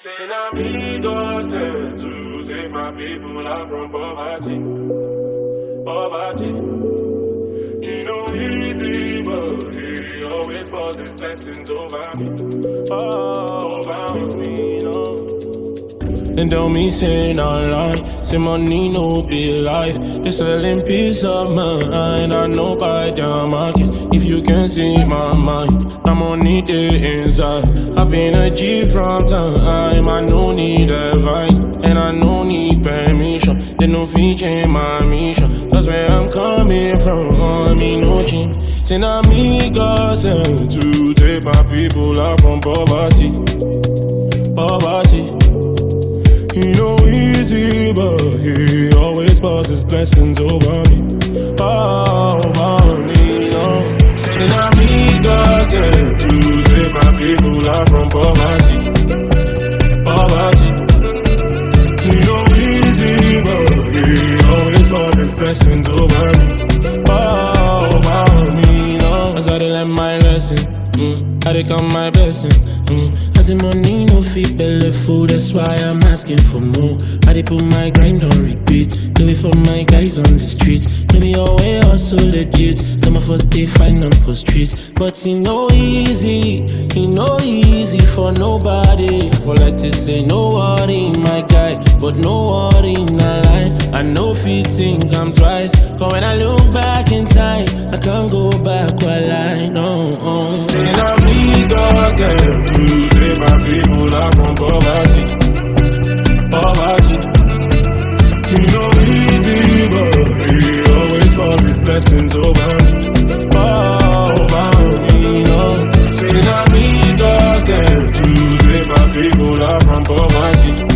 Ten amigos and to take my people out from poverty. Poverty. You know easy, but he always pours his blessings over me. Oh, over me, no. And don't me saying online, say money no be life. They selling peace of mind. I know by their market. If you can see my mind, I'm money there inside. I've been a G from time. I no need advice, and I no need permission. They no feature my mission. That's where I'm coming from. Me no change. Say amigos and to take my people out from poverty. Poverty. He know easy, but he always pours his blessings over me. Over me, no. Ten amigos and to take my people out from poverty. Poverty. He know easy, but he always pours his blessings over me. Over me, no. As I learn my lesson, I they come my blessing. As the money no fit belly full, that's why I'm asking for more. I they put my grind on repeat, do it for my guys on the streets. Maybe your way also legit. Some of us they find them for streets, but it no easy for nobody. For like to say no worry, my guy, but no worry, not lie. I know if you think I'm twice, cause when I look back in time, I can't go back while I know. Ten amigos and to take my people out from poverty. Poverty. He know easy, but he always pours his blessings over me. Over me, no. Ten amigos and to take my people out from poverty.